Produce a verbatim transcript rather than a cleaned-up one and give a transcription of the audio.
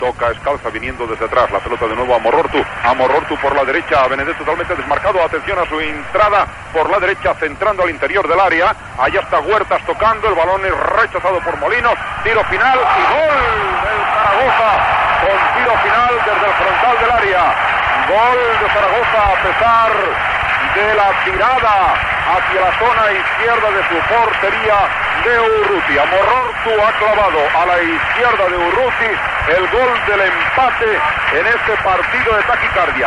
Toca Escalza viniendo desde atrás, la pelota de nuevo a Morortu, a Morortu por la derecha, a Benedetto totalmente desmarcado, atención a su entrada por la derecha, centrando al interior del área, allá está Huertas tocando, el balón es rechazado por Molino, tiro final y gol del Zaragoza, con tiro final desde el frontal del área, gol de Zaragoza a pesar de la tirada hacia la zona izquierda de su portería de Urruti. Morortu ha clavado a la izquierda de Urruti el gol del empate en este partido de taquicardia.